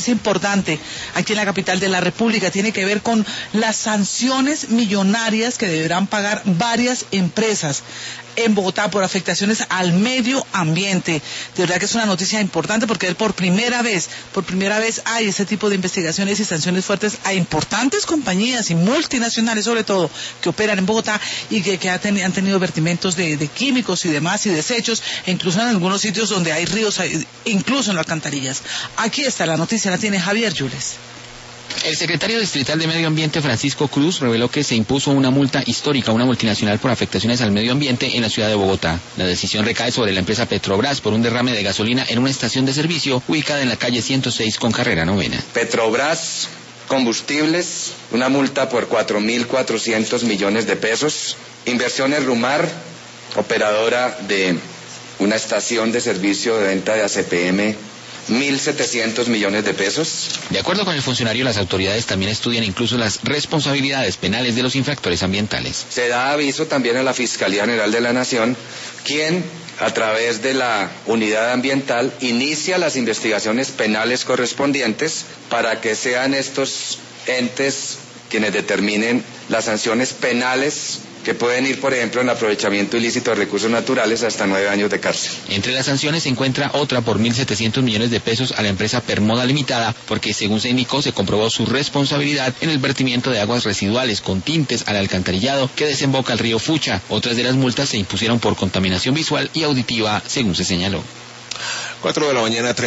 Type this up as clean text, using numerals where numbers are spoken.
noticia importante aquí en la capital de la República. Tiene que ver con las sanciones millonarias que deberán pagar varias empresas en Bogotá por afectaciones al medio ambiente. De verdad que es una noticia importante porque por primera vez hay ese tipo de investigaciones y sanciones fuertes a importantes compañías y multinacionales sobre todo que operan en Bogotá y que han tenido vertimientos de químicos y demás y desechos, e incluso en algunos sitios donde hay ríos, incluso en las alcantarillas. Aquí está la noticia, la tiene Javier Yules. El secretario distrital de Medio Ambiente, Francisco Cruz, reveló que se impuso una multa histórica a una multinacional por afectaciones al medio ambiente en la ciudad de Bogotá. La decisión recae sobre la empresa Petrobras por un derrame de gasolina en una estación de servicio ubicada en la calle 106 con carrera 9. Petrobras Combustibles, una multa por 4.400 millones de pesos. Inversiones Rumar, operadora de una estación de servicio de venta de ACPM, 1.700 millones de pesos. De acuerdo con el funcionario, las autoridades también estudian incluso las responsabilidades penales de los infractores ambientales. Se da aviso también a la Fiscalía General de la Nación, quien, a través de la unidad ambiental, inicia las investigaciones penales correspondientes para que sean estos entes quienes determinen las sanciones penales que pueden ir, por ejemplo, en aprovechamiento ilícito de recursos naturales hasta 9 años de cárcel. Entre las sanciones se encuentra otra por 1.700 millones de pesos a la empresa Permoda Limitada, porque según se indicó, se comprobó su responsabilidad en el vertimiento de aguas residuales con tintes al alcantarillado que desemboca al río Fucha. Otras de las multas se impusieron por contaminación visual y auditiva, según se señaló. 4 de la mañana.